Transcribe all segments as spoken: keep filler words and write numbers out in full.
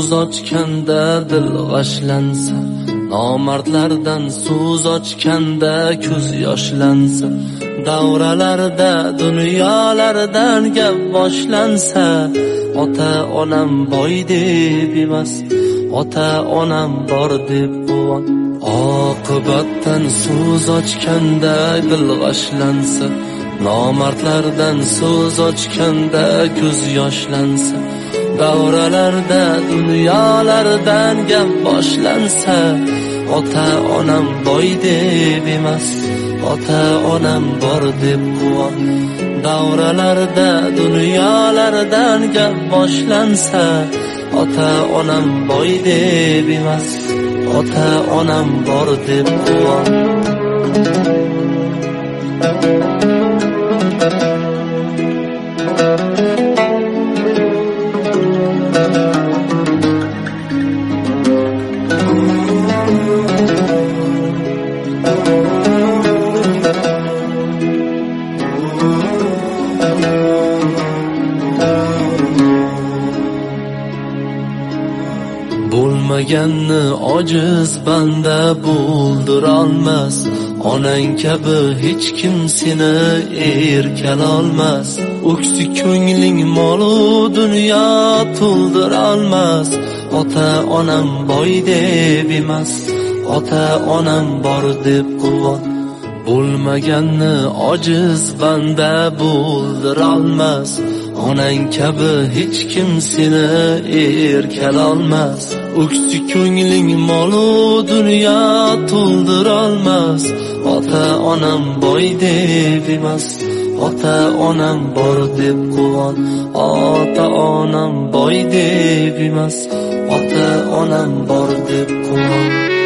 ochganda dil g'ashlansa, nomardlardan so'z ochganda ko'z yoshlansa, davralarda dunyolardan gap boshlansa, ota onam boy deb emas, ota onam bor deb quvon. Oqibatdan so'z ochganda dil g'ashlansa, nomardlardan so'z ochganda ko'z yoshlansa, davralarda dunyolardan gap boshlansa, ota onam boy deb emas, ota onam bor deb quvon. Davralarda dunyolardan gap boshlansa, ota onam boy deb emas, ota onam bor deb quvon. Bo'lmaganni ojiz banda bo'ldirolmas, onang kabi hech kim seni erkalolmas. O'ksi ko'ngling molu dunyo to'ldirolmas, ota onam boy deb emas, ota onam bor deb quvon. Bo'lmaganni ojiz banda bo'ldirolmas, onang kabi hech kim seni erkalolmas. O'ksi ko'ngling molu dunyo to'ldirolmas, ota onam boy deb emas, ota onam bor deb quvon. Ota onam boy deb emas, ota onam bor deb quvon.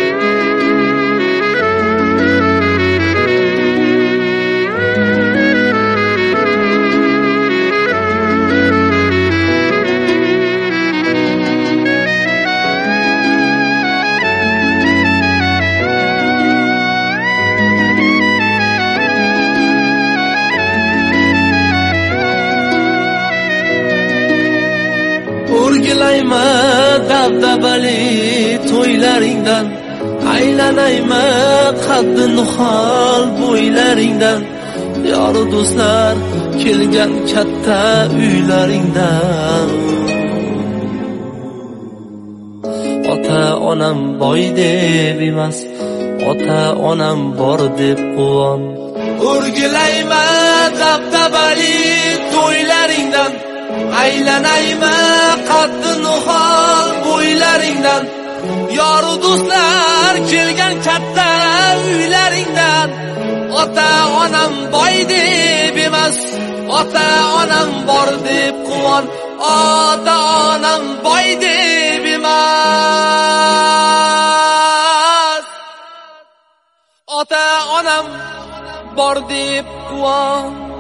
O'rgilayma dabdabali to'ylaringdan, aylanayma qaddi nihol bo'ylaringdan, yor do'stlar kelgan katta uylaringdan. Ota onam boy deb emas, ota onam bor deb quvon. O'rgilayma dabdabali to'ylaringdan, aylanayma qaddi nihol bo'ylaringdan, yor do'stlar kelgan katta uylaringdan. Ota onam boy deb emas, ota onam bor deb quvon. Ota onam boy deb emas, ota onam bor deb quvon.